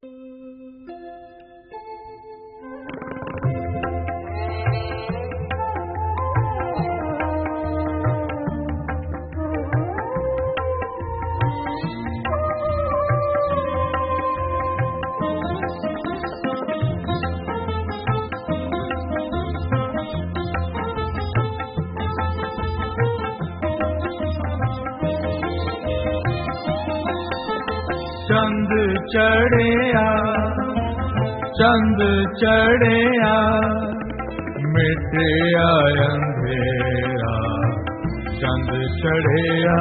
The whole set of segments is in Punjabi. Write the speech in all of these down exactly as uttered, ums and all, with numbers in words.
चंद चढ़िया चंद चढ़िया मिटिया अंधेरा, चंद चढ़िया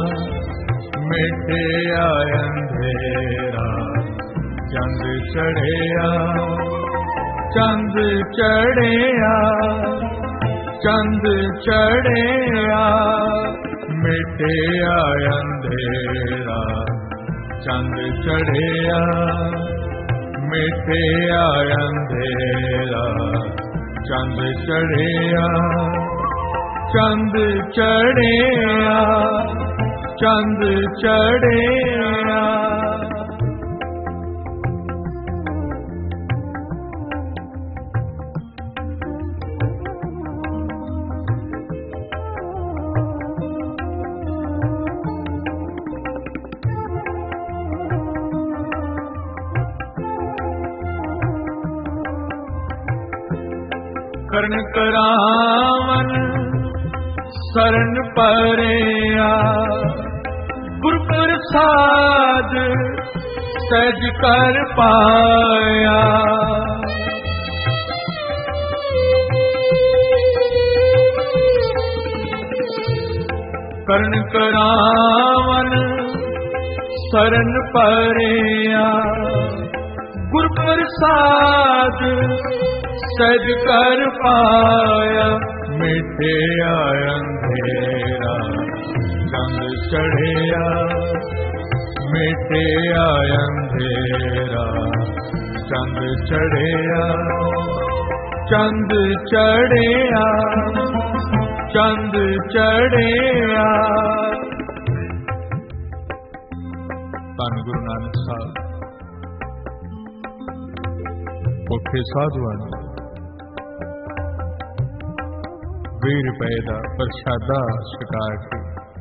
मिटिया अंधेरा, चंद चढ़िया चंद चढ़िया चंद चढ़िया मिटिया अंधेरा, चंद चढ़िया मिटिया अंधेरा, चंद चढ़िया चंद चढ़िया चंद चढ़िया। करण करावन शरण परेया, गुरु प्रसाद सहज कर पाया। करण करावन शरण परेया, गुरु प्रसाद सहज कर पाया। मिटिया अंधेरा चंद चढ़िया, मिटिया अंधेरा चंद चढ़िया, चंद चढ़िया चंद चढ़िया। धन गुरु नानक साहब औखे साधुआं नूं ਵੀਹ ਰੁਪਏ ਦਾ ਪ੍ਰਸ਼ਾਦਾ ਛਕਾ ਕੇ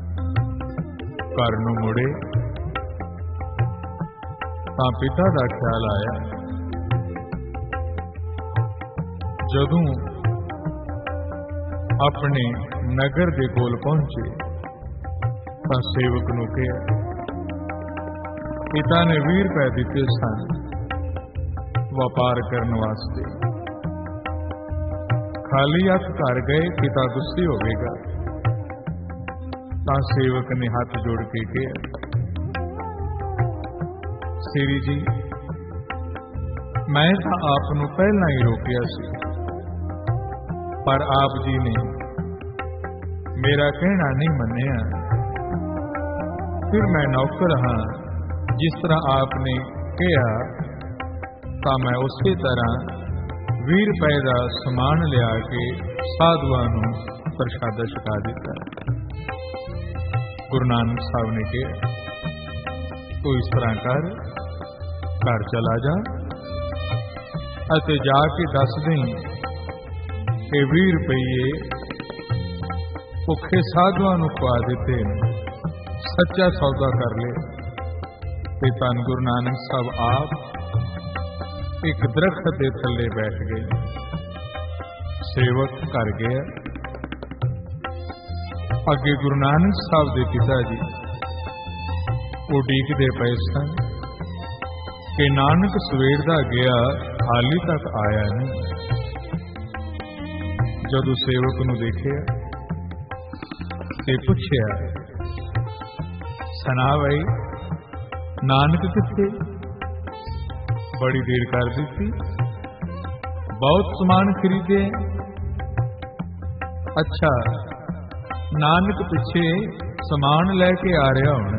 ਘਰ ਨੂੰ ਮੁੜੇ ਤਾਂ ਪਿਤਾ ਦਾ ਖਿਆਲ ਆਇਆ। ਜਦੋਂ ਆਪਣੇ ਨਗਰ ਦੇ ਕੋਲ ਪਹੁੰਚੇ ਤਾਂ ਸੇਵਕ ਨੂੰ ਕਿਹਾ, ਪਿਤਾ ਨੇ ਵੀਹ ਰੁਪਏ ਦਿੱਤੇ ਸਨ ਵਪਾਰ ਕਰਨ ਵਾਸਤੇ, खाली हथ घर गए पिता गुस्से होवेगा। तां सेवक ने हाथ जोड़ के कहा, श्री जी मैं तो आप नूं पहला ही रोकिया सी, पर आप जी ने मेरा कहना नहीं मन्निया। फिर मैं नौकर हाँ, जिस तरह आपने कहा तां मैं उसी तरह ਵੀਹ ਰੁਪਏ ਦਾ ਸਮਾਨ ਲਿਆ ਕੇ ਸਾਧੂਆਂ ਨੂੰ ਪ੍ਰਸ਼ਾਦਾ ਛਕਾ ਦਿੱਤਾ। ਗੁਰੂ ਨਾਨਕ ਸਾਹਿਬ ਨੇ ਕਿਹਾ, ਤੂੰ ਇਸ ਤਰ੍ਹਾਂ ਕਰ, ਘਰ ਚਲਾ ਜਾ ਅਤੇ ਜਾ ਕੇ ਦੱਸ ਦੇ ਕਿ ਵੀਹ ਰੁਪਏ ਭੁੱਖੇ ਸਾਧੂਆਂ ਨੂੰ ਖਵਾ ਦਿੱਤੇ, ਸੱਚਾ ਸੌਦਾ ਕਰ ਲੈ। ਤੇ ਧੰਨ ਗੁਰੂ ਨਾਨਕ ਸਾਹਿਬ ਆਪ एक दरख्त के थले बैठ गए। सेवक घर गया। अगे गुरु नानक साहब के पिता जी उडीकते पे सन कि नानक सवेर दा गया हाली तक आया नहीं। जदों सेवक नूं देखिया ते पुछया, सना भाई नानक किथे? बड़ी देर कर दी थी, बहुत सामान खरीदे। अच्छा, नानक पिछे सामान लेके आ रहा होना।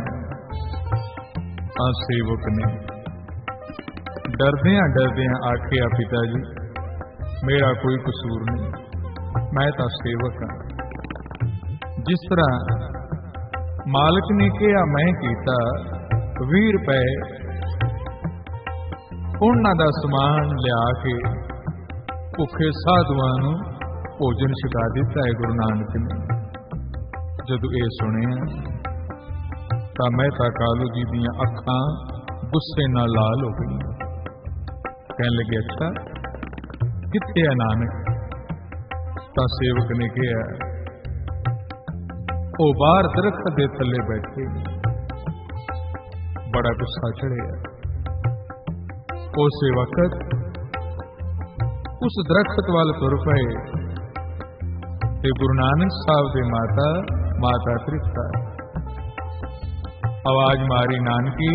आ सेवक ने डरदियां डरदियां आखिया, पिताजी मेरा कोई कसूर नहीं, मैं तो सेवक हाँ। जिस तरह मालिक ने कहा मैं कीता, बीस रुपए ਉਹਨਾਂ ਦਾ ਸਮਾਨ ਲਿਆ ਕੇ ਭੁੱਖੇ ਸਾਧੂਆਂ ਨੂੰ ਭੋਜਨ ਛਕਾ ਦਿੱਤਾ ਹੈ ਗੁਰੂ ਨਾਨਕ ਨੇ। ਜਦੋਂ ਇਹ ਸੁਣਿਆ ਤਾਂ ਮਹਿਤਾ ਕਾਲੂ ਜੀ ਦੀਆਂ ਅੱਖਾਂ ਗੁੱਸੇ ਨਾਲ ਲਾਲ ਹੋ ਗਈਆਂ। ਕਹਿਣ ਲੱਗੇ, ਅੱਛਾ ਕਿੱਥੇ ਹੈ ਨਾਨਕ? ਤਾਂ ਸੇਵਕ ਨੇ ਕਿਹਾ, ਉਹ ਬਾਹਰ ਦਰਖਤ ਦੇ ਥੱਲੇ ਬੈਠੇ। ਬੜਾ ਗੁੱਸਾ ਚੜਿਆ। ਉਸੇ ਵਕਤ ਉਸ ਦਰਖਤ ਵੱਲ ਤੁਰ ਪਏ ਤੇ ਗੁਰੂ ਨਾਨਕ ਸਾਹਿਬ ਦੇ ਮਾਤਾ ਮਾਤਾ ਤ੍ਰਿਪਤਾ ਆਵਾਜ਼ ਮਾਰੀ, ਨਾਨਕੀ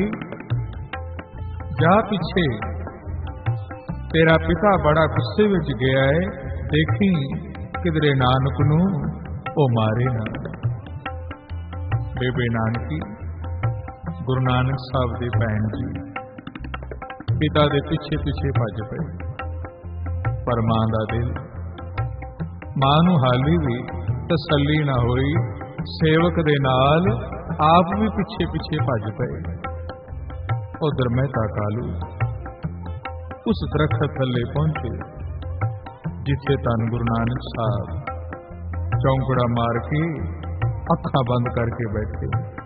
ਜਾ ਪਿੱਛੇ, ਤੇਰਾ ਪਿਤਾ ਬੜਾ ਗੁੱਸੇ ਵਿੱਚ ਗਿਆ ਹੈ, ਦੇਖੀ ਕਿਧਰੇ ਨਾਨਕ ਨੂੰ ਉਹ ਮਾਰੇ ਨਾ। ਬੇਬੇ ਨਾਨਕੀ ਗੁਰੂ ਨਾਨਕ ਸਾਹਿਬ ਦੇ ਭੈਣ ਜੀ ਪਿਤਾ ਦੇ ਪਿੱਛੇ ਪਿੱਛੇ ਭੱਜ ਪਏ। ਪਰ ਮਾਂ ਦਾ ਦਿਲ, ਮਾਂ ਨੂੰ ਹਾਲੀ ਵੀ ਤਸੱਲੀ ਨਾ ਹੋਈ। ਸੇਵਕ ਦੇ ਨਾਲ ਆਪ ਵੀ ਪਿੱਛੇ ਪਿੱਛੇ ਭੱਜ ਪਏ। ਉਧਰ ਮਹਿਤਾ ਕਾਲੂ ਉਸ ਦਰਖਤ ਥੱਲੇ ਪਹੁੰਚੇ ਜਿੱਥੇ ਧੰਨ ਗੁਰੂ ਨਾਨਕ ਸਾਹਿਬ ਚੌਂਕੜਾ ਮਾਰ ਕੇ ਅੱਖਾਂ ਬੰਦ ਕਰਕੇ ਬੈਠੇ।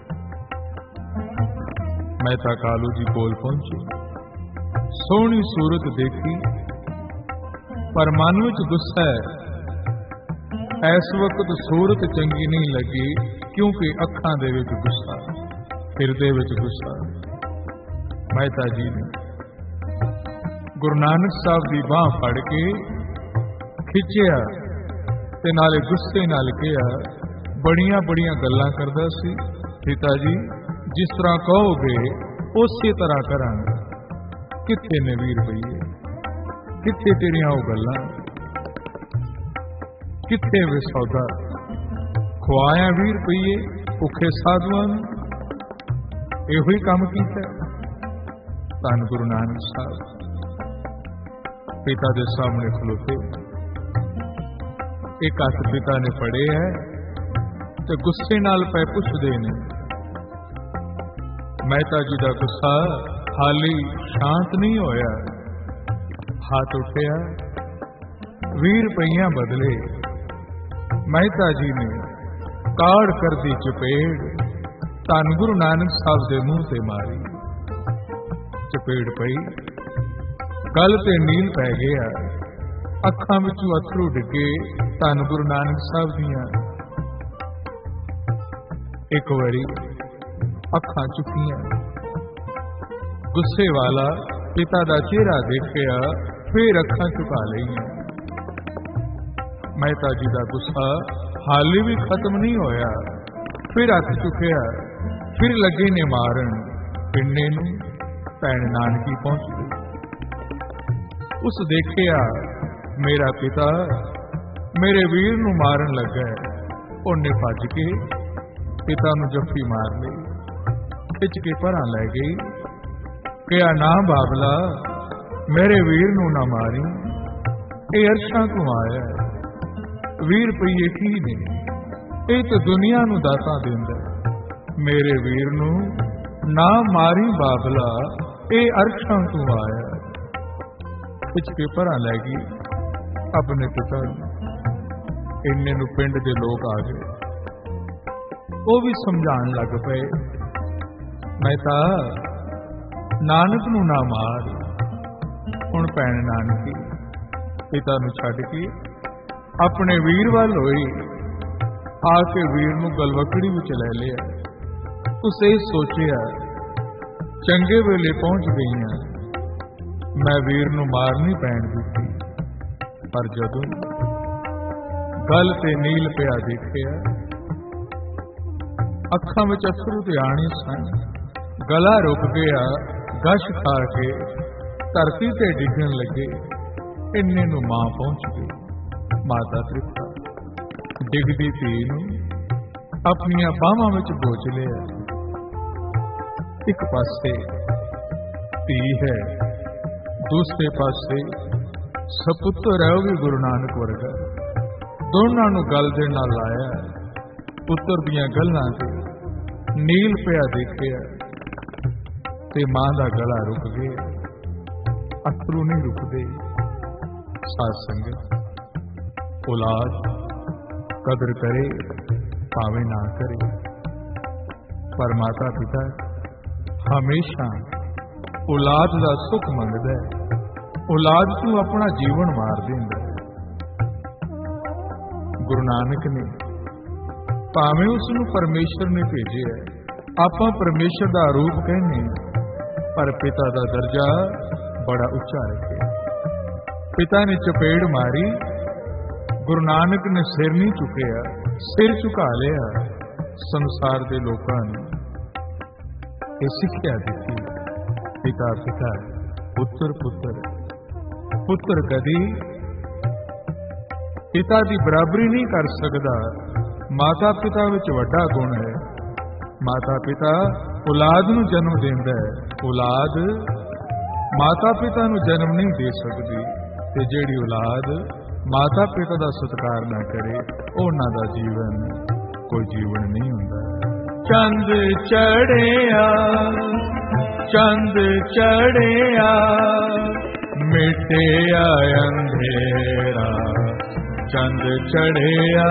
ਮਹਿਤਾ ਕਾਲੂ ਜੀ ਕੋਲ ਪਹੁੰਚੇ, ਸੋਹਣੀ ਸੂਰਤ ਦੇਖੀ, ਪਰ ਮਨ ਵਿੱਚ ਗੁੱਸਾ ਹੈ। ਇਸ ਵਕਤ ਸੂਰਤ ਚੰਗੀ ਨਹੀਂ ਲੱਗੀ, ਕਿਉਂਕਿ ਅੱਖਾਂ ਦੇ ਵਿੱਚ ਗੁੱਸਾ, ਹਿਰਦੇ ਵਿੱਚ ਗੁੱਸਾ। ਮਹਿਤਾ ਜੀ ਨੇ ਗੁਰੂ ਨਾਨਕ ਸਾਹਿਬ ਦੀ ਬਾਂਹ ਫੜ ਕੇ ਖਿੱਚਿਆ ਤੇ ਨਾਲੇ ਗੁੱਸੇ ਨਾਲ ਕਿਹਾ, ਬੜੀਆਂ ਬੜੀਆਂ ਗੱਲਾਂ ਕਰਦਾ ਸੀ, ਪਿਤਾ ਜੀ ਜਿਸ ਤਰ੍ਹਾਂ ਕਹੋਗੇ ਉਸੇ ਤਰ੍ਹਾਂ ਕਰਾਂਗੇ। ਕਿੱਥੇ ਨੇ ਵੀਹ ਰੁਪਈਏ? ਕਿੱਥੇ ਤੇਰੀਆਂ ਉਹ ਗੱਲਾਂ? ਕਿੱਥੇ ਵੇ ਸੌਦਾ? ਖਵਾਇਆ ਵੀਹ ਰੁਪਈਏ ਭੁੱਖੇ ਸਾਧੂਆਂ ਨੂੰ। ਇਹੋ ਹੀ ਕੰਮ ਕੀਤਾ ਧੰਨ ਗੁਰੂ ਨਾਨਕ ਸਾਹਿਬ ਪਿਤਾ ਦੇ ਸਾਹਮਣੇ ਖਲੋਤੇ। ਇੱਕ ਹੱਥ ਪਿਤਾ ਨੇ ਫੜੇ ਹੈ ਤੇ ਗੁੱਸੇ ਨਾਲ ਪੈ ਪੁੱਛਦੇ ਨੇ। ਮਹਿਤਾ ਜੀ ਦਾ ਗੁੱਸਾ ਹਾਲੀ ਸ਼ਾਂਤ ਨਹੀਂ ਹੋਇਆ। ਹੱਥ ਉੱਠਿਆ, ਵੀਹ ਰੁਪਈਆਂ ਬਦਲੇ ਮਹਿਤਾ ਜੀ ਨੇ ਕਾੜ ਕਰਦੀ ਚਪੇੜ ਧੰਨ ਗੁਰੂ ਨਾਨਕ ਸਾਹਿਬ ਦੇ ਮੂੰਹ ਤੇ ਮਾਰੀ। ਚਪੇੜ ਪਈ, ਗਲ ਤੇ ਨੀਲ ਪੈ ਗਿਆ, ਅੱਖਾਂ ਵਿੱਚੋਂ ਅਥਰੂ ਡਿੱਗੇ ਧੰਨ ਗੁਰੂ ਨਾਨਕ ਸਾਹਿਬ ਦੀਆਂ। ਇੱਕ ਵਾਰੀ ਅੱਖਾਂ ਚੁੱਕੀਆਂ, ਗੁੱਸੇ ਵਾਲਾ ਪਿਤਾ ਦਾ ਚਿਹਰਾ ਦੇਖਿਆ, ਫਿਰ ਅੱਖਾਂ ਝੁਕਾ ਲਈਆਂ। ਮਹਿਤਾ ਜੀ ਦਾ ਗੁੱਸਾ ਹਾਲੇ ਵੀ ਖਤਮ ਨਹੀਂ ਹੋਇਆ। ਫਿਰ ਹੱਥ ਚੁੱਕਿਆ, ਫਿਰ ਲੱਗੇ ਨੇ ਮਾਰਨ। ਪਿੰਡੇ ਨੂੰ ਭੈਣ ਨਾਨਕੀ ਪਹੁੰਚ ਗਈ। ਉਸ ਦੇਖਿਆ, ਮੇਰਾ ਪਿਤਾ ਮੇਰੇ ਵੀਰ ਨੂੰ ਮਾਰਨ ਲੱਗਾ। ਉਹਨੇ ਭੱਜ ਕੇ ਪਿਤਾ ਨੂੰ ਜੱਫੀ ਮਾਰ ਲਈ, ਖਿੱਚ ਕੇ ਪਰਾਂ ਲੈ ਗਈ। ਕਿਹਾ, ਨਾ ਬਾਬਲਾ, ਮੇਰੇ ਵੀਰ ਨੂੰ ਨਾ ਮਾਰੀ, ਇਹ ਅਰਸ਼ਾਂ ਤੋਂ ਆਇਆ। ਵੀਹ ਰੁਪਈਏ ਕੀ ਨੇ? ਇਹ ਤਾਂ ਦੁਨੀਆ ਨੂੰ ਦਾਤਾਂ ਦਿੰਦਾ। ਮੇਰੇ ਵੀਰ ਨੂੰ ਨਾ ਮਾਰੀ ਬਾਬਲਾ, ਇਹ ਅਰਸ਼ਾਂ ਤੋਂ ਆਇਆ। ਖਿੱਚ ਕੇ ਪਰਾਂ ਲੈ ਗਈ ਆਪਣੇ ਪਿਤਾ ਨੂੰ। ਇੰਨੇ ਨੂੰ ਪਿੰਡ ਦੇ ਲੋਕ ਆ ਗਏ। ਉਹ ਵੀ ਸਮਝਾਉਣ ਲੱਗ ਪਏ, ਮਹਿਤਾ ਨਾਨਕ ਨੂੰ ਨਾ ਮਾਰ। ਹੁਣ ਭੈਣ ਨਾਨਕੀ ਪਿਤਾ ਨੂੰ ਛੱਡ ਕੇ ਆਪਣੇ ਵੀਰ ਵੱਲ ਹੋਈ। ਆ ਕੇ ਵੀਰ ਨੂੰ ਗਲਵਕੜੀ ਵਿੱਚ ਲੈ ਲਿਆ। ਉਸੇ ਸੋਚਿਆ, ਚੰਗੇ ਵੇਲੇ ਪਹੁੰਚ ਗਈਆਂ, ਮੈਂ ਵੀਰ ਨੂੰ ਮਾਰ ਨਹੀਂ ਪੈਣ ਦਿੱਤੀ। ਪਰ ਜਦੋਂ ਗਲ ਤੇ ਨੀਲ ਪਿਆ ਦੇਖਿਆ, ਅੱਖਾਂ ਵਿੱਚ ਅਥਰੂ ਤੇ ਆਣੇ ਸਨ। ਗਲਾ ਰੁਕ ਗਿਆ, ਗਸ਼ ਖਾ ਕੇ ਧਰਤੀ ਤੇ ਡਿੱਗਣ ਲੱਗੇ। ਇੰਨੇ ਨੂੰ ਮਾਂ ਪਹੁੰਚ ਗਈ। ਮਾਤਾ ਤ੍ਰਿਪਤਾ ਡਿੱਗਦੀ ਧੀ ਨੂੰ ਆਪਣੀਆਂ ਬਾਹਾਂ ਵਿੱਚ ਬੋਝ ਲਿਆ। ਇੱਕ ਪਾਸੇ ਧੀ ਹੈ, ਦੂਸਰੇ ਪਾਸੇ ਸਪੁੱਤਰ ਹੈ, ਉਹ ਵੀ ਗੁਰੂ ਨਾਨਕ ਵਰਗਾ। ਦੋਨਾਂ ਨੂੰ ਗਲ ਦੇ ਨਾਲ ਲਾਇਆ। ਪੁੱਤਰ ਦੀਆਂ ਗੱਲਾਂ ਤੇ ਨੀਲ ਪਿਆ ਦੇਖਿਆ ਤੇ ਮਾਂ ਦਾ ਗਲਾ ਰੁਕ ਗਿਆ। अथरू नहीं रुकते। साध संगत, औलाद कदर करे भावे ना करे, पर माता पिता हमेशा औलाद का सुख मंगदा है, औलाद तू अपना जीवन मार देंदा। गुरु नानक ने भावें उसनूं परमेश्वर ने भेजे है, आपां परमेश्वर का रूप कहने, पर पिता का दर्जा बड़ा उच्चा रखे। पिता ने चपेड़ मारी, गुरु नानक ने सिर नहीं चुकिया, सिर झुका लिया। संसार के लोगों ने यह सिक्ख्या दी, पिता पिता पुत्र पुत्र। पुत्र कदी पिता की बराबरी नहीं कर सकता। माता पिता विच वड्डा गुण है। माता पिता औलाद नूं जन्म देंदा है, औलाद माता पिता नूं जन्म नहीं दे सकती। ते जिहड़ी औलाद माता पिता का सत्कार ना करे, उन्हां दा जीवन कोई जीवन नहीं हुंदा। चंद चढ़िया चंद चढ़िया मिटिया अंधेरा, चंद चढ़िया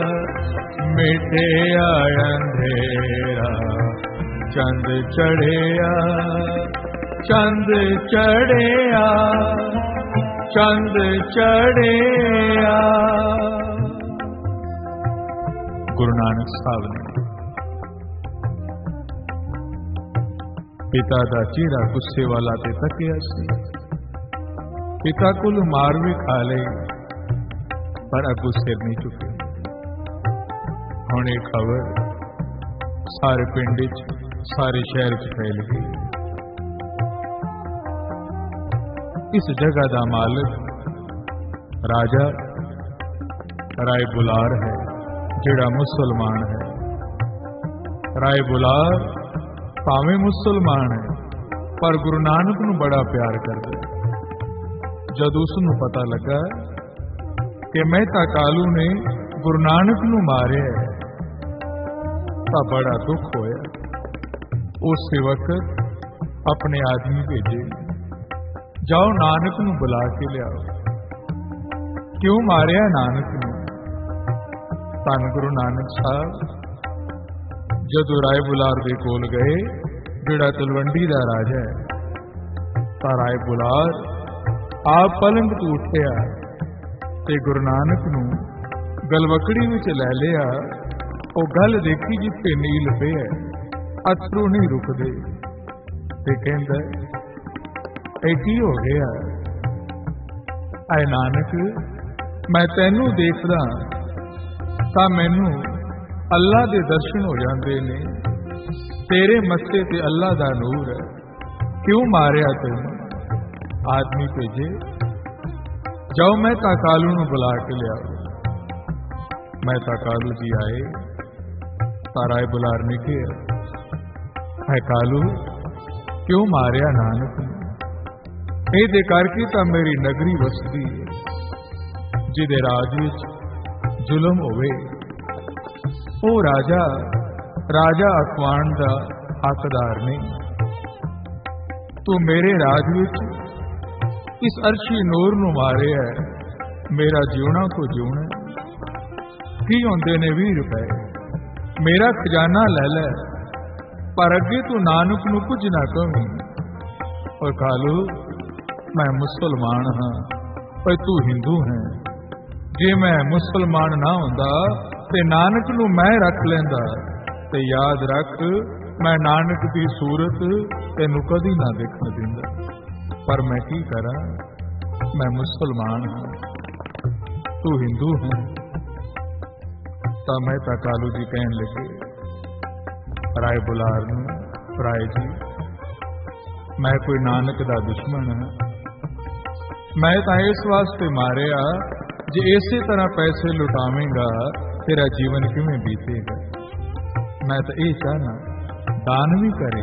मिटिया अंधेरा, चंद चढ़िया चंद चढ़िया चंद चढ़िया। गुरु नानक साहब ने पिता का चेहरा गुस्से वाला ते तकिया सी। पिता को मार भी खा ले, पर अगू सिर नहीं चुके। हुण ये खबर सारे पिंड च, सारे शहर च फैल गई। इस जगह का मालिक राजा राय बुलार है, जिहड़ा मुसलमान है। राय बुलार भावें मुसलमान है, पर गुरु नानक नूं बड़ा प्यार करदा। जद उसनूं पता लगा कि मेहता कालू ने गुरु नानक नूं मारिया है, तां बड़ा दुख होया। उस वक्त अपने आदमी भेजे, जाओ नानक नूं बुला के लियाओ। क्यों मारिया नानक नूं? धन गुरु नानक साहब जदों राय बुलार दे कोल गए, जिहड़ा तलवंडी दा राजा है, तां राय बुलार आप पलंग तो उठिया ते गुरु नानक नूं गलवकड़ी विच लै लिया। ओ गल देखी जिथे नील पिया, अथरू नहीं रुकदे, ते कहंदा ए की हो गया? ऐ नानक, मैं तैनू देखदा तां मैनू अल्लाह दे दर्शन हो जाते ने, तेरे मत्थे ते अल्लाह दा नूर है, क्यों मारिया तैनू? आदमी भेजे, जाओ मेहता कालू नूं बुला के लियाओ। मेहता कालू जी आए, राय बुलार ने कहा, है कालू क्यों मारिया नानक नूं? ਇਹਦੇ ਕਰਕੇ ਤਾਂ मेरी नगरी वसदी है, जिहदे राज विच जुलम होवे। ਉਹ राजा राजा अखवाण का हकदार नहीं। तू मेरे राज विच इस अर्शी नूर नूं मारे है, मेरा जीवना को जीवना की होंदे ने भी रुपए, मेरा खजाना लै लै, पर अगे तू नानक नूं कुछ ना कहीं। और कालू मैं मुसलमान हाँ, पर तू हिंदू है। जे मैं मुसलमान ना होंदा ते नानक नूं मैं रख लेंदा, ते याद रख मैं नानक की सूरत तेनू कदी ना देखण दिंदा। पर मैं की करा, मैं मुसलमान हाँ, तू हिंदू है। तां मेहता कालू जी कहन लगे, राय बुलार नूं, राय जी मैं कोई नानक दा दुश्मन हाँ, मैं तो इस वास्ते मारिया जे इसे तरह पैसे लुटावेगा तेरा जीवन किवें बीतेगा। मैं तो यह चाहना दान भी करे,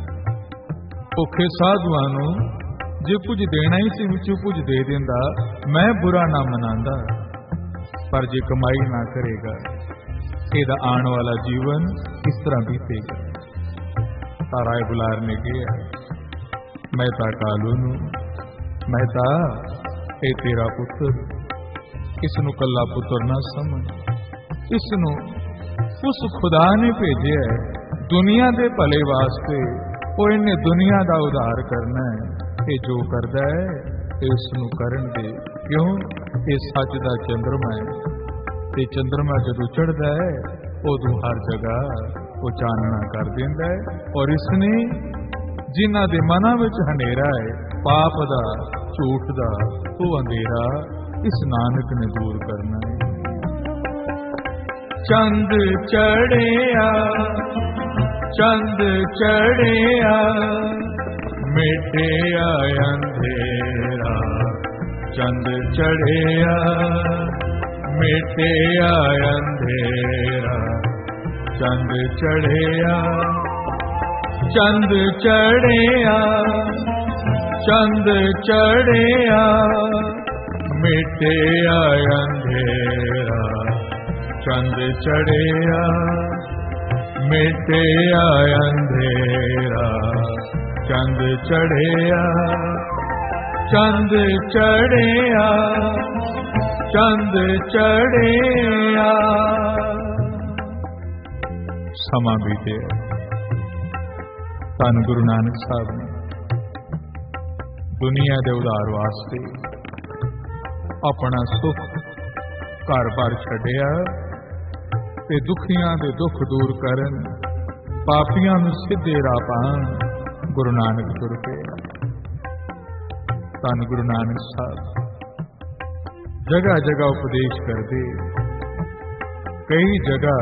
भुखे साधुआं नूं जे कुछ देना ही सी विचों कुछ दे देंदा, मैं बुरा ना मनांदा। पर जे कमाई ना करेगा, ਇਹਦਾ आने वाला जीवन किस तरह बीतेगा। राय बुलार ने कहा, मेहता कालू नूं ਮਹਿਤਾ ਇਹ ਤੇਰਾ ਪੁੱਤਰ, ਇਸ ਨੂੰ ਕੱਲਾ ਪੁੱਤਰ ਨਾ ਸਮਝ, ਇਸ ਨੂੰ ਉਸ ਖੁਦਾ ਨੇ ਭੇਜਿਆ ਦੁਨੀਆ ਦੇ ਭਲੇ ਵਾਸਤੇ। ਉਹ ਇਹਨੇ ਦੁਨੀਆ ਦਾ ਉਧਾਰ ਕਰਨਾ ਹੈ। ਇਹ ਜੋ ਕਰਦਾ ਹੈ ਇਸ ਨੂੰ ਕਰਨ ਦੇ, ਕਿਉਂ? ਇਹ ਸੱਚ ਦਾ ਚੰਦਰਮਾ ਹੈ, ਤੇ ਚੰਦਰਮਾ ਜਦੋਂ ਚੜ੍ਹਦਾ ਹੈ ਉਦੋਂ ਹਰ ਜਗ੍ਹਾ ਉਹ ਚਾਨਣਾ ਕਰ ਦਿੰਦਾ ਹੈ। ਔਰ ਇਸਨੇ ਜਿਨ੍ਹਾਂ ਦੇ ਮਨਾਂ ਵਿੱਚ ਹਨੇਰਾ ਹੈ, ਪਾਪ ਦਾ, ਝੂਠ ਦਾ, ਉਹ ਅੰਧੇਰਾ ਇਸ ਨਾਨਕ ਨੇ ਦੂਰ ਕਰਨਾ ਹੈ। ਚੰਦ ਚੜਿਆ, ਚੰਦ ਚੜਿਆ, ਮਿਟਿਆ ਅੰਧੇਰਾ। ਚੰਦ ਚੜਿਆ, ਮਿਟਿਆ ਅੰਧੇਰਾ। ਚੰਦ ਚੜਿਆ, ਚੰਦ ਚੜਿਆ, ਚੰਦ ਚੜਿਆ, ਮਿਟਿਆ ਅੰਧੇਰਾ। ਚੰਦ ਚੜਿਆ, ਮਿਟਿਆ ਅੰਧੇਰਾ। ਚੰਦ ਚੜਿਆ, ਚੰਦ ਚੜਿਆ, ਚੰਦ ਚੜਿਆ। ਸਮਾਂ ਬੀਤਿਆ। ਧੰਨ ਗੁਰੂ ਨਾਨਕ ਸਾਹਿਬ ਨੇ ਦੁਨੀਆ ਦੇ ਉਧਾਰ ਵਾਸਤੇ ਆਪਣਾ ਸੁਖ ਘਰ-ਬਾਰ ਛੱਡਿਆ ਤੇ ਦੁਖੀਆਂ ਦੇ ਦੁੱਖ ਦੂਰ ਕਰਨ, ਪਾਪੀਆਂ ਨੂੰ ਸਿੱਧੇ ਰਾਹ ਪਾਉਣ ਗੁਰੂ ਨਾਨਕ ਤੁਰ ਪਿਆ। ਧੰਨ ਗੁਰੂ ਨਾਨਕ ਸਾਹਿਬ ਜਗ੍ਹਾ ਜਗ੍ਹਾ ਉਪਦੇਸ਼ ਕਰਦੇ, ਕਈ ਜਗ੍ਹਾ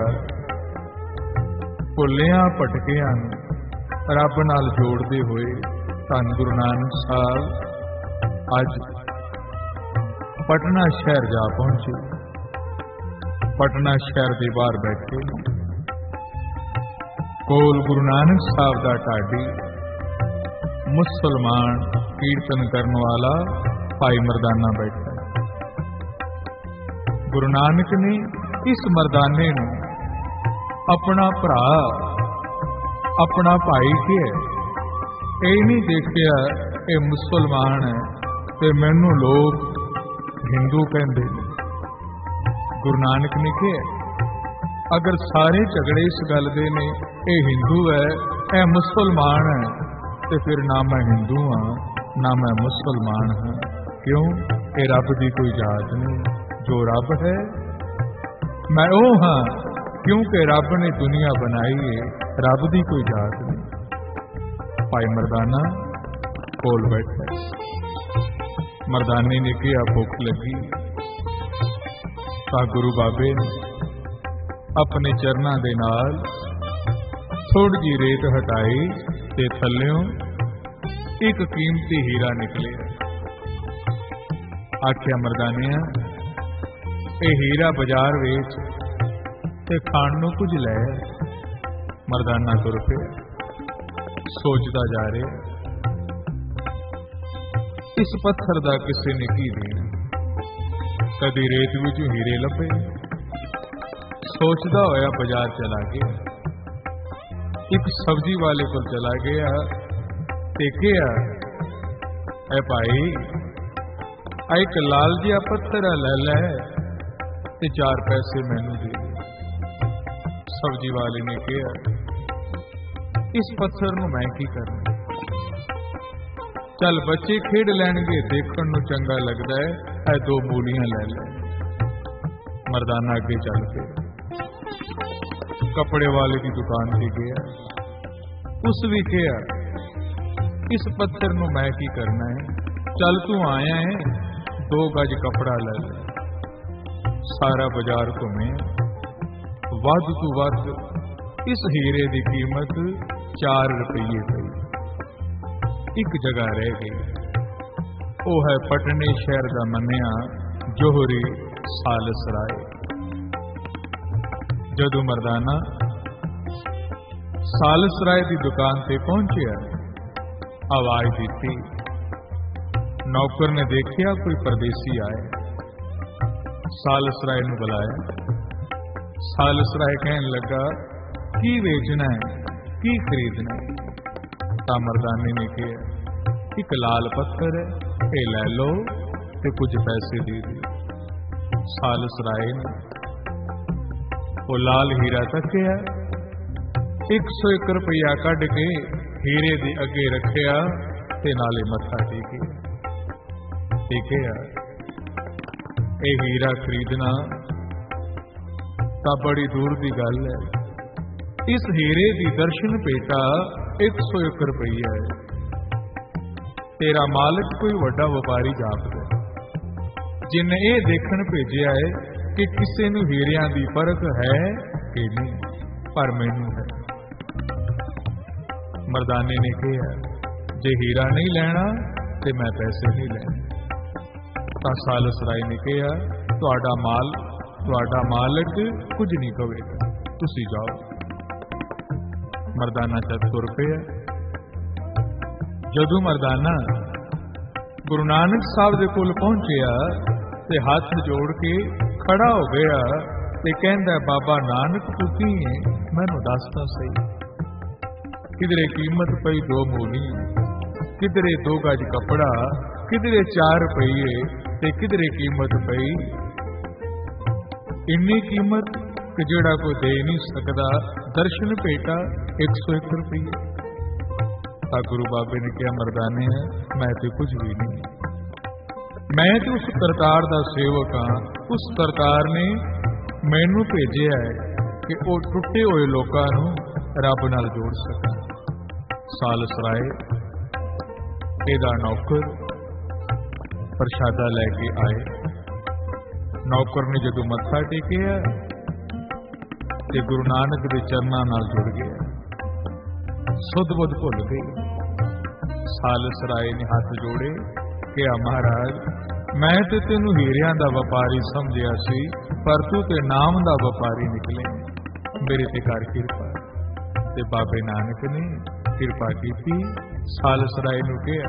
ਭੁੱਲਿਆਂ ਭਟਕਿਆਂ ਨੂੰ ਰੱਬ ਨਾਲ ਜੋੜਦੇ ਹੋਏ ਧੰਨ ਗੁਰੂ ਨਾਨਕ ਸਾਹਿਬ ਅੱਜ ਪਟਨਾ ਸ਼ਹਿਰ ਜਾ ਪਹੁੰਚੇ। ਪਟਨਾ ਸ਼ਹਿਰ ਦੇ ਬਾਹਰ ਬੈਠੇ ਕੋਲ ਗੁਰੂ ਨਾਨਕ ਸਾਹਿਬ ਦਾ ਢਾਡੀ ਮੁਸਲਮਾਨ ਕੀਰਤਨ ਕਰਨ ਵਾਲਾ ਭਾਈ ਮਰਦਾਨਾ ਬੈਠਾ। ਗੁਰੂ ਨਾਨਕ ਨੇ ਇਸ ਮਰਦਾਨੇ ਨੂੰ ਆਪਣਾ ਭਰਾ, ਆਪਣਾ ਭਾਈ ਕਿਹਾ। ਇਹ ਨਹੀਂ ਦੇਖਿਆ ਇਹ ਮੁਸਲਮਾਨ ਹੈ ਤੇ ਮੈਨੂੰ ਲੋਕ ਹਿੰਦੂ ਕਹਿੰਦੇ ਨੇ। ਗੁਰੂ ਨਾਨਕ ਨੇ ਕਿਹਾ ਅਗਰ ਸਾਰੇ ਝਗੜੇ ਇਸ ਗੱਲ ਦੇ ਨੇ ਇਹ ਹਿੰਦੂ ਹੈ, ਇਹ ਮੁਸਲਮਾਨ ਹੈ, ਤੇ ਫਿਰ ਨਾ ਮੈਂ ਹਿੰਦੂ ਹਾਂ ਨਾ ਮੈਂ ਮੁਸਲਮਾਨ ਹਾਂ। ਕਿਉਂ? ਇਹ ਰੱਬ ਦੀ ਕੋਈ ਜਾਤ ਨਹੀਂ। ਜੋ ਰੱਬ ਹੈ ਮੈਂ ਉਹ ਹਾਂ, ਕਿਉਂਕਿ ਰੱਬ ਨੇ ਦੁਨੀਆ ਬਣਾਈ ਹੈ, ਰੱਬ ਦੀ ਕੋਈ ਜਾਤ ਨਹੀਂ। ਭਾਈ ਮਰਦਾਨਾ ਕੋਲ ਬੈਠਾ। ਮਰਦਾਨੇ ਨੇ ਕਿਹਾ ਭੁੱਖ ਲੱਗੀ। ਤਾਂ ਗੁਰੂ ਬਾਬੇ ਨੇ ਆਪਣੇ ਚਰਨਾਂ ਦੇ ਨਾਲ ਥੋੜੀ ਜਿਹੀ ਰੇਤ ਹਟਾਈ ਤੇ ਥੱਲਿਓਂ ਇੱਕ ਕੀਮਤੀ ਹੀਰਾ ਨਿਕਲਿਆ। ਆਖਿਆ ਮਰਦਾਨਿਆ ਇਹ ਹੀਰਾ ਬਾਜ਼ਾਰ ਵਿੱਚ ਤੇ ਖਾਣ ਨੂੰ ਕੁਝ ਲੈ। ਮਰਦਾਨਾ ਤੁਰ ਪਿਆ, ਸੋਚਦਾ ਜਾ ਰਿਹਾ ਇਸ ਪੱਥਰ ਦਾ ਕਿਸੇ ਨੇ ਕੀ ਦੇਣਾ। ਕਦੀ ਰੇਤ ਵਿੱਚ ਹੀਰੇ ਲੱਭੇ। ਸੋਚਦਾ ਹੋਇਆ ਬਾਜ਼ਾਰ ਚਲਾ ਗਿਆ। ਇੱਕ ਸਬਜ਼ੀ ਵਾਲੇ ਕੋਲ ਚਲਾ ਗਿਆ ਤੇ ਕਿਹਾ ਐ ਭਾਈ ਆ ਇੱਕ ਲਾਲ ਜਿਹਾ ਪੱਥਰ ਲੈ ਲੈ ਤੇ ਚਾਰ ਪੈਸੇ ਮੈਨੂੰ ਦੇ। ਸਬਜ਼ੀ ਵਾਲੇ ਨੇ ਕਿਹਾ ਇਸ ਪੱਥਰ ਨੂੰ ਮੈਂ ਕੀ ਕਰਨਾ, ਚੱਲ ਬੱਚੇ ਖੇਡ ਲੈਣਗੇ, ਦੇਖਣ ਨੂੰ ਚੰਗਾ ਲੱਗਦਾ ਹੈ, ਇਹ ਦੋ ਮੂਲੀਆਂ ਲੈ ਲੈ। ਮਰਦਾਨਾ ਅੱਗੇ ਚੱਲ ਪਿਆ, ਕੱਪੜੇ ਵਾਲੇ ਦੀ ਦੁਕਾਨ ਤੇ ਗਿਆ। ਉਸ ਵੀ ਕਿਹਾ ਇਸ ਪੱਥਰ ਨੂੰ ਮੈਂ ਕੀ ਕਰਨਾ ਹੈ, ਚੱਲ ਤੂੰ ਆਇਆ ਹੈ ਦੋ ਗਜ ਕੱਪੜਾ ਲੈ ਲੈ। ਸਾਰਾ ਬਾਜ਼ਾਰ ਘੁੰਮੇ, ਵੱਧ ਤੋਂ ਵੱਧ ਇਸ ਹੀਰੇ ਦੀ ਕੀਮਤ ਚਾਰ ਰੁਪਏ ਪਈ। ਇੱਕ ਜਗ੍ਹਾ ਰਹਿ ਗਈ, ਉਹ ਹੈ ਪਟਨੇ ਸ਼ਹਿਰ ਦਾ ਮੰਨਿਆ ਜੋਹਰੀ ਸਾਲਸ ਰਾਏ। ਜਦੋਂ ਮਰਦਾਨਾ ਸਾਲਸ ਰਾਏ ਦੀ ਦੁਕਾਨ ਤੇ ਪਹੁੰਚਿਆ, ਆਵਾਜ਼ ਦਿੱਤੀ। ਨੌਕਰ ਨੇ ਦੇਖਿਆ ਕੋਈ ਪਰਦੇਸੀ ਆਏ। ਸਾਲਸ ਰਾਏ ਨੂੰ ਬੁਲਾਇਆ। ਸਾਲਸ ਰਾਏ ਕਹਿਣ ਲੱਗਾ ਕੀ ਵੇਚਣਾ ਹੈ, ਕੀ ਖਰੀਦਣਾ ਹੈ। ਤਾਂ ਮਰਦਾਨੇ ਨੇ ਕਿਹਾ ਇੱਕ ਲਾਲ ਪੱਥਰ ਹੈ, ਇਹ ਲੈ ਲਓ ਤੇ ਕੁਝ ਪੈਸੇ ਦੇ ਦਿਓ। ਸਾਲਸ ਰਾਏ ਨੇ ਉਹ ਲਾਲ ਹੀਰਾ ਤੱਕਿਆ, ਇੱਕ ਸੌ ਇੱਕ ਰੁਪਇਆ ਕੱਢ ਕੇ ਹੀਰੇ ਦੇ ਅੱਗੇ ਰੱਖਿਆ ਤੇ ਨਾਲੇ ਮੱਥਾ ਟੇਕਿਆ। ਟੇਕਿਆ ਇਹ ਹੀਰਾ ਖਰੀਦਣਾ ਤਾਂ ਬੜੀ ਦੂਰ ਦੀ ਗੱਲ ਹੈ। ਇਸ ਹੀਰੇ ਦੀ ਦਰਸ਼ਨ ਭੇਟਾ ਇੱਕ ਸੌ ਇੱਕ ਰੁਪਈਆ ਹੈ। ਤੇਰਾ ਮਾਲਕ ਕੋਈ ਵੱਡਾ ਵਪਾਰੀ ਜਾਪਦਾ, ਜਿਨੇ ਇਹ ਦੇਖਣ ਭੇਜਿਆ ਹੈ ਕਿ ਕਿਸੇ ਨੂੰ ਹੀਰਿਆਂ ਦੀ ਪਰਖ ਹੈ ਕਿ ਨਹੀਂ, ਪਰ ਮੈਨੂੰ ਹੈ। ਮਰਦਾਨੇ ਨੇ ਕਿਹਾ, ਜੇ ਹੀਰਾ ਨਹੀਂ ਲੈਣਾ ਤੇ ਮੈਂ ਪੈਸੇ ਨਹੀਂ ਲੈਣੇ। ਤਾਂ ਸਾਲਸ ਰਾਏ ਨੇ ਕਿਹਾ, ਤੁਹਾਡਾ ਮਾਲ ਤੁਹਾਡਾ ਮਾਲਕ ਕੁਝ ਨਹੀਂ ਕਹੇਗਾ, ਤੁਸੀਂ ਜਾਓ। ਮਰਦਾਨਾ ਚੱਲ ਤੁਰ ਪਿਆ। ਜਦੋਂ ਮਰਦਾਨਾ ਗੁਰੂ ਨਾਨਕ ਸਾਹਿਬ ਦੇ ਕੋਲ ਪਹੁੰਚਿਆ ਤੇ ਹੱਥ ਜੋੜ ਕੇ ਖੜਾ ਹੋ ਗਿਆ ਤੇ ਕਹਿੰਦਾ, ਬਾਬਾ ਨਾਨਕ ਤੂੰ ਕੀ ਹੈ, ਮੈਨੂੰ ਦੱਸ ਤਾਂ ਸਹੀ। ਕਿਧਰੇ ਕੀਮਤ ਪਈ ਦੋ ਮੋਹਣੀ, ਕਿਧਰੇ ਦੋ ਗਜ ਕੱਪੜਾ, ਕਿਧਰੇ ਚਾਰ ਰੁਪਈਏ ਤੇ ਕਿਧਰੇ ਕੀਮਤ ਪਈ ਇੰਨੀ ਕੀਮਤ ਕਿ ਜਿਹੜਾ ਕੋਈ ਦੇ ਨਹੀਂ ਸਕਦਾ। ਦਰਸ਼ਨ ਭੇਟਾ ਇੱਕ ਸੌ ਇੱਕ ਰੁਪਈਏ। ਤਾਂ ਗੁਰੂ ਬਾਬੇ ਨੇ ਕਿਹਾ, ਮਰਦਾਨੇ ਮੈਂ ਤੇ ਕੁਝ ਵੀ ਨਹੀਂ, ਮੈਂ ਤੇ ਉਸ ਸਰਕਾਰ ਦਾ ਸੇਵਕ ਹਾਂ। ਉਸ ਸਰਕਾਰ ਨੇ ਮੈਨੂੰ ਭੇਜਿਆ ਹੈ ਕਿ ਉਹ ਟੁੱਟੇ ਹੋਏ ਲੋਕਾਂ ਨੂੰ ਰੱਬ ਨਾਲ ਜੋੜ ਸਕਾਂ। ਸਾਲਸ ਰਾਏ ਇਹਦਾ ਨੌਕਰ ਪ੍ਰਸ਼ਾਦਾ ਲੈ ਕੇ ਆਏ। ਨੌਕਰ ਨੇ ਜਦੋਂ ਮੱਥਾ ਟੇਕਿਆ ਤੇ ਗੁਰੂ ਨਾਨਕ ਦੇ ਚਰਨਾਂ ਨਾਲ ਜੁੜ ਗਿਆ, ਸੁੱਧ ਬੁੱਧ ਭੁੱਲ ਗਈ। ਸਾਲਸ ਰਾਏ ਨੇ ਹੱਥ ਜੋੜੇ, ਕਿਹਾ, ਮਹਾਰਾਜ ਮੈਂ ਤੇ ਤੈਨੂੰ ਹੀਰਿਆਂ ਦਾ ਵਪਾਰੀ ਸਮਝਿਆ ਸੀ, ਪਰ ਤੂੰ ਤੇ ਨਾਮ ਦਾ ਵਪਾਰੀ ਨਿਕਲੇ, ਮੇਰੇ ਤੇ ਕਰ ਕਿਰਪਾ। ਤੇ ਬਾਬੇ ਨਾਨਕ ਨੇ ਕਿਰਪਾ ਕੀਤੀ। ਸਾਲਸ ਰਾਏ ਨੂੰ ਕਿਹਾ,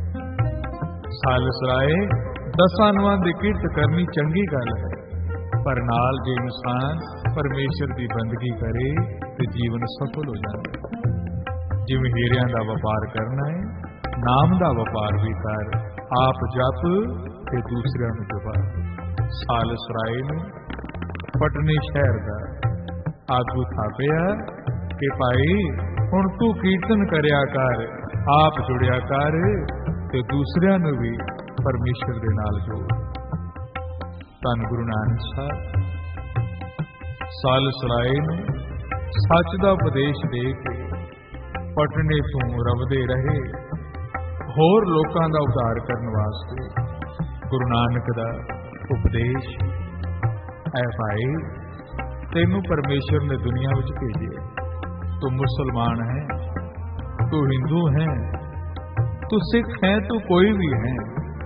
ਸਾਲਸ ਰਾਏ ਦਸਾਂ ਨਵਾਂ ਦੀ ਕਿਰਤ ਕਰਨੀ ਚੰਗੀ ਗੱਲ ਹੈ, ਪਰ ਨਾਲ ਜੇ ਇਨਸਾਨ ਪਰਮੇਸ਼ਰ ਦੀ ਬੰਦਗੀ ਕਰੇ ਤੇ ਜੀਵਨ ਸਫਲ ਹੋ ਜਾਂਦਾ। ਜਿਵੇਂ ਹੀਰਿਆਂ ਦਾ ਵਪਾਰ ਕਰਨਾ ਹੈ, ਨਾਮ ਦਾ ਵਪਾਰ ਵੀ ਕਰ, ਆਪ ਜਪ ਤੇ ਦੂਸਰਿਆਂ ਨੂੰ ਜਪਾ। ਸਾਲਸ ਰਾਏ ਨੂੰ ਪਟਨੇ ਸ਼ਹਿਰ ਦਾ ਆਗੂ ਥਾਪਿਆ ਕਿ ਭਾਈ ਹੁਣ ਤੂੰ ਕੀਰਤਨ ਕਰਿਆ ਕਰ, ਆਪ ਜੁੜਿਆ ਕਰ ਤੇ ਦੂਸਰਿਆਂ ਨੂੰ ਵੀ ਪਰਮੇਸ਼ਰ ਦੇ ਨਾਲ ਜੋੜ। ਧੰਨ ਗੁਰੂ ਨਾਨਕ ਸਾਹਿਬ ਸਾਲਸ ਰਾਏ ਨੂੰ ਸੱਚ ਦਾ ਉਪਦੇਸ਼ ਦੇ ਕੇ ਪਟਨੇ ਤੋਂ ਰਵਦੇ ਰਹੇ। ਹੋਰ ਲੋਕਾਂ ਦਾ ਉਧਾਰ ਕਰਨ ਵਾਸਤੇ ਗੁਰੂ ਨਾਨਕ ਦਾ ਉਪਦੇਸ਼, ਐ ਭਾਈ ਤੈਨੂੰ ਪਰਮੇਸ਼ਰ ਨੇ ਦੁਨੀਆ ਵਿੱਚ ਭੇਜਿਆ। ਤੂੰ ਮੁਸਲਮਾਨ ਹੈ, ਤੂੰ ਹਿੰਦੂ ਹੈ, ਤੂੰ ਸਿੱਖ ਹੈ, ਤੂੰ ਕੋਈ ਵੀ ਹੈ,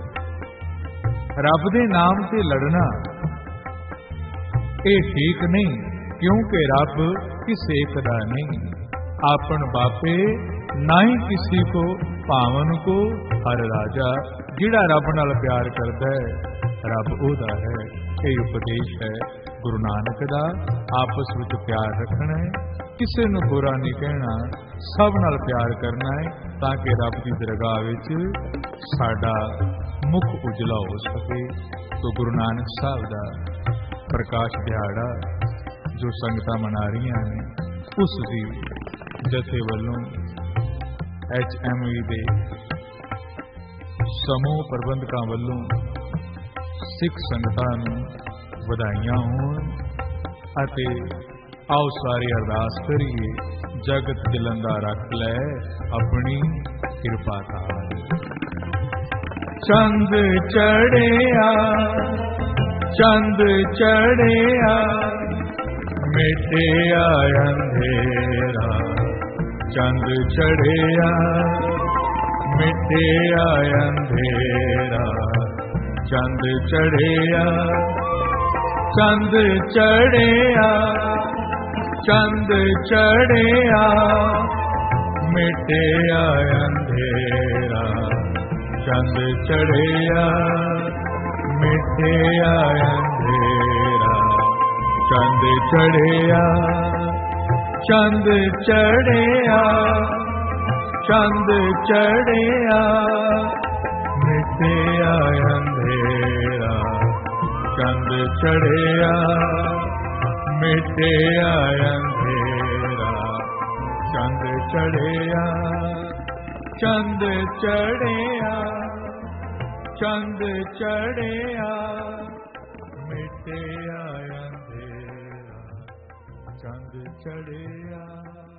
ਰੱਬ ਦੇ ਨਾਮ ਤੇ ਲੜਨਾ ਇਹ ਠੀਕ ਨਹੀਂ, ਕਿਉਂਕਿ ਰੱਬ ਕਿਸੇ ਇੱਕ ਦਾ ਨਹੀਂ। ਆਪਨ ਬਾਪੇ ਨਾ ਹੀ ਕਿਸੇ ਕੋ ਭਾਵਨ ਕੋ ਹਰ ਰਾਜਾ। ਜਿਹੜਾ ਰੱਬ ਨਾਲ ਪਿਆਰ ਕਰਦਾ ਹੈ ਰੱਬ ਉਹਦਾ ਹੈ। ਇਹ ਉਪਦੇਸ਼ ਹੈ ਗੁਰੂ ਨਾਨਕ ਦਾ। ਆਪਸ ਵਿੱਚ ਪਿਆਰ ਰੱਖਣਾ ਹੈ, ਕਿਸੇ ਨੂੰ ਬੁਰਾ ਨਹੀਂ ਕਹਿਣਾ, ਸਭ ਨਾਲ ਪਿਆਰ ਕਰਨਾ ਹੈ ਤਾਂ ਕਿ ਰੱਬ ਦੀ ਦਰਗਾਹ ਵਿੱਚ ਸਾਡਾ ਮੁਖ ਉਜਲਾ ਹੋ ਸਕੇ। ਤੋ ਗੁਰੂ ਨਾਨਕ ਸਾਹਿਬ ਦਾ ਪ੍ਰਕਾਸ਼ ਦਿਹਾੜਾ ਜੋ ਸੰਗਤਾਂ ਮਨਾ ਰਹੀਆਂ ਨੇ, ਉਸ ਦੀ ਜਥੇ ਵੱਲੋਂ ਐਚ ਐਮ ਈ ਦੇ ਸਮੂਹ ਪ੍ਰਬੰਧਕਾਂ ਵੱਲੋਂ ਸਿੱਖ ਸੰਗਤਾਂ ਨੂੰ ਵਧਾਈਆਂ ਹੋਣ ਅਤੇ ਆਓ ਸਾਰੇ ਅਰਦਾਸ ਕਰੀਏ, ਜਗਤ ਜਲੰਦਾ ਰੱਖ ਲੈ ਆਪਣੀ ਕਿਰਪਾ ਨਾਲ। ਚੰਦ ਚੜਿਆ ਚੰਦ ਚੜਿਆ ਮਿਟਿਆ ਅੰਧੇਰਾ, ਚੰਦ ਚੜਿਆ ਮਿਟਿਆ ਅੰਧੇਰਾ, ਚੰਦ ਚੜਿਆ ਚੰਦ ਚੜਿਆ ਚੰਦ ਚੜਿਆ ਮਿਟਿਆ ਅੰਧੇਰਾ, ਚੰਦ ਚੜਿਆ ਮਿਟਿਆ ਅੰਧੇਰਾ, ਚੰਦ ਚੜਿਆ ਚੰਦ ਚੜਿਆ ਚੰਦ ਚੜਿਆ ਮਿਟਿਆ ਮਿਟਿਆ ਅੰਧੇਰਾ ਚੰਦ ਚੜਿਆ ਮਿਟਿਆ ਅੰਧੇਰਾ ਚੰਦ ਚੜਿਆ ਚੰਦ ਚੜਿਆ ਚੰਦ ਚੜਿਆ ਮਿਟਿਆ ਅੰਧੇਰਾ ਚੰਦ ਚੜਿਆ।